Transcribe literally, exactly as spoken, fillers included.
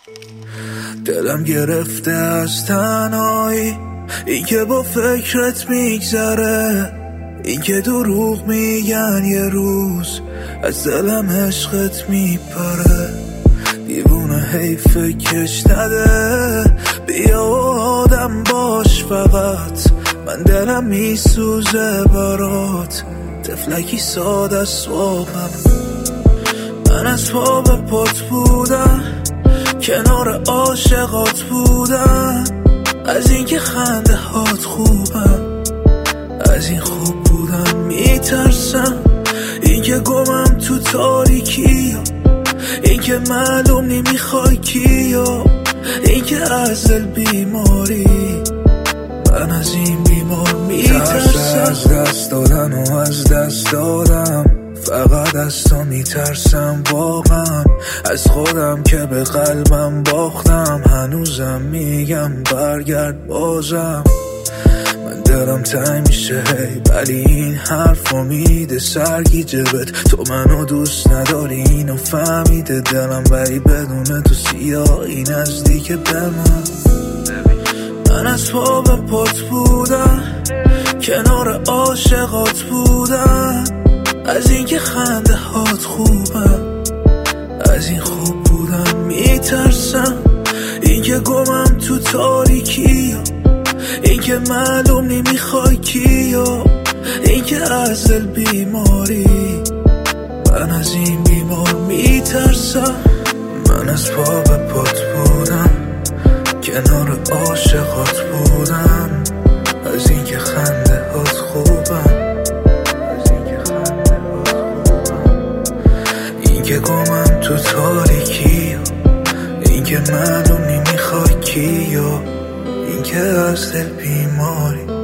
دلم گرفته از تنهایی، این که با فکرت میگذره، این که دروغ میگن یه روز از دلم عشقت میپره. دیوونه حیف کش نده، بیا و آدم باش فقط، من دلم میسوزه برات، تفلکی ساده صبحم. من از پا به پات بودم، کنار عاشقات بودم، از این که خنده هات خوبم، از این خوب بودم میترسم، این که گمم تو تاریکی، این که معلوم نمیخوای کیو، این که از دل بیماری، من از این بیمار میترسم. از دست دادن و از دست دادم، فقط از تو میترسم واقعا، از خودم که به قلبم باختم، هنوزم میگم برگرد بازم. من دلم تنگ میشه هی، ولی این حرفو میده سرگیجه بهت، تو منو دوست نداری اینو فهمیده دلم، ولی بدون تو سیاهی نزدیک به من. من از پا به پات بودم، کنار عاشقات بودم، از این که خنده هات خوبم، از این خوب بودم میترسم، این که گمم تو تاریکی، این که معلوم نمیخوای کیو، این که از دل بیماری، من از این بیمار میترسم. من از پا به پات بودم، کنار عاشقات بودم، از این که خنده هات خوبم، که گمم تو تاریکی، این که معلوم نمیخوای کیو، این که از دل بیماری.